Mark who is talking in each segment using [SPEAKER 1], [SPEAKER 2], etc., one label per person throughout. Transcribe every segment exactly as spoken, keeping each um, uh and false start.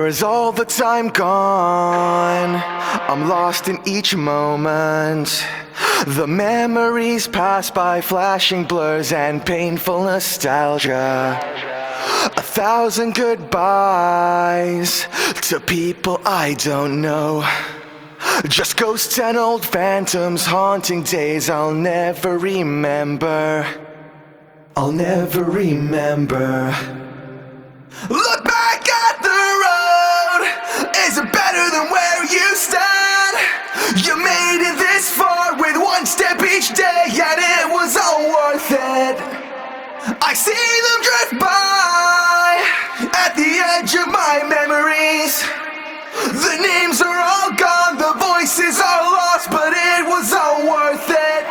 [SPEAKER 1] Where is all the time gone? I'm lost in each moment. The memories pass by, flashing blurs and painful nostalgia. A thousand goodbyes to people I don't know. Just ghosts and old phantoms haunting days I'll never remember. I'll never remember. Look back at the road. Is it better than where you stand? You made it this far with one step each day, and it was all worth it. I see them drift by at the edge of my memories. The names are all gone, the voices are lost, but it was all worth it.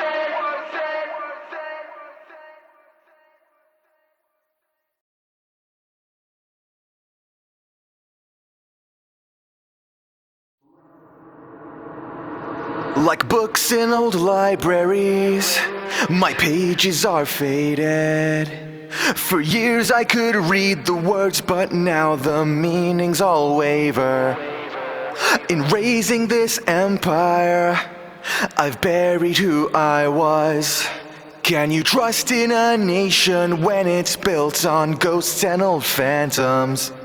[SPEAKER 1] Like books in old libraries, my pages are faded. For years I could read the words, but now the meanings all waver. In raising this empire, I've buried who I was. Can you trust in a nation when it's built on ghosts and old phantoms?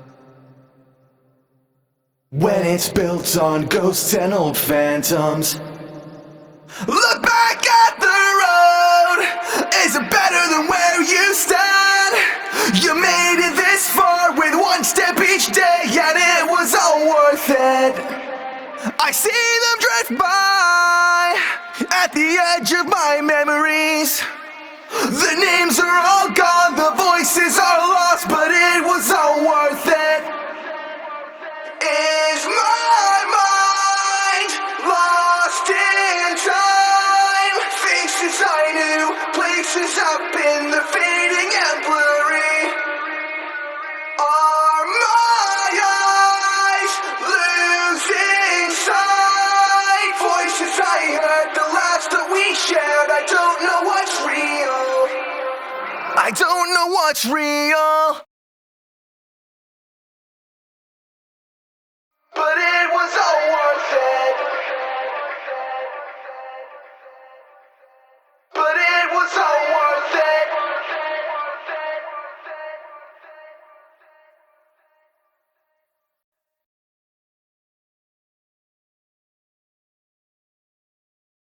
[SPEAKER 1] When it's built on ghosts and old phantoms. Look back at the road. Is it better than where you stand? You made it this far with one step each day, and it was all worth it. I see them drift by at the edge of my memories. The names are all gone, the voices are lost, but it was all worth it. Is my mind lost in time? Faces I knew, places up in the fading and blurry. Are my eyes losing sight? Voices I heard, the last that we shared. I don't know what's real. I don't know what's real. But it was